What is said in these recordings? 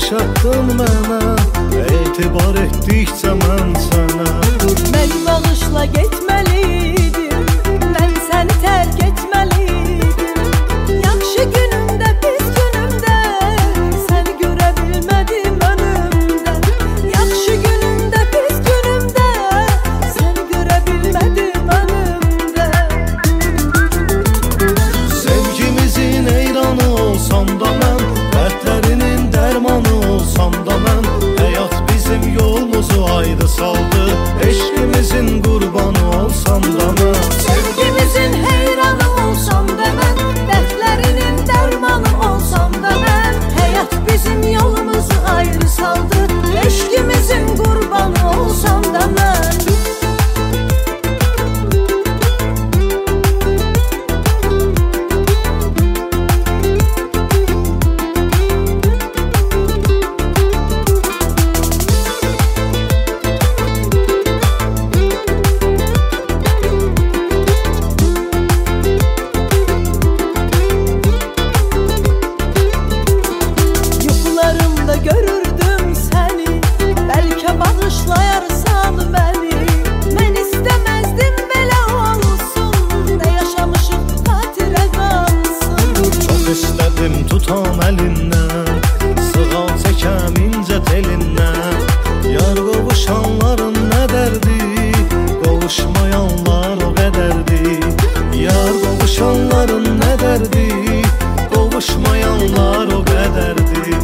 yaşatdın mənə, etibar etdikcə mən sənə. Məni bağışla getməliydim, mən səni tərk etməliydim. Yaxşı günümdə, pis günümdə, səni görə bilmədim önümdə. Yaxşı günümdə, pis günümdə, səni görə bilmədim önümdə. Sevgimizin eyranı olsam da mən, dərdlərinin dərmanı olsam da mən, həyat bizim yolumuzu ayrı saldı, eşqimizin qurbanı olsam da mən. Sevgimizin heyranı olsam da mən, dərdlərinin dərmanı olsam da mən, həyat bizim yolumuzu ayrı saldı, eşqimizin qurbanı olsam da mən. Görürdüm səni, bəlkə bağışlayarsan məni. Mən istəməzdim belə olsun, nə yaşamışıq xatirə qalsın. Çox istədim tutam əlindən, sığal çəkəm incə telindən. Yar qovuşanların nə dərdi, qovuşmayanlar o qədərdi. Yar qovuşanların nə dərdi, qovuşmayanlar o qədərdi.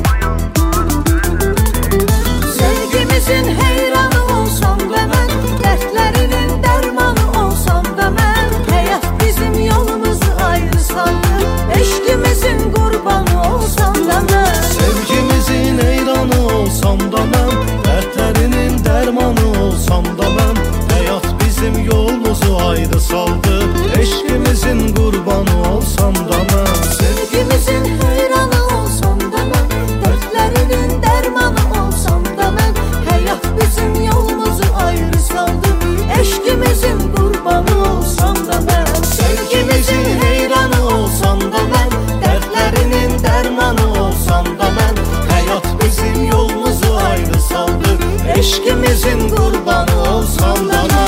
Sevgimizin heyranı olsam da mən, dərdlərinin dərmanı olsam da mən, həyat bizim yolumuzu ayrı saldı, eşqimizin qurbanı olsam da mən. Sevgimizin eyranı olsam da mən, dərdlərinin dərmanı olsam da mən, həyat bizim yolumuzu ayrı saldı, eşqimizin qurbanı olsam da mən. Sevgimizin heyranı olsam da mən, dərdlərinin dərmanı olsam da mən, həyat bizim yolumuzu ayrı saldı, eşqimizin qurbanı olsam da mən. Sevgimizin heyranı olsam da mən, dərdlərinin dərmanı olsam da mən, həyat bizim yolumuzu ayrı saldı, eşqimizin qurbanı olsam da mən.